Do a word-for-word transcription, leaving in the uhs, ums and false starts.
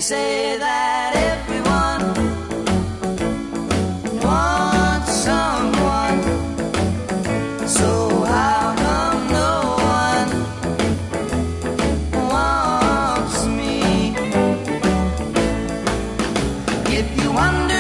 say that everyone wants someone, so how come no one wants me? If you wonder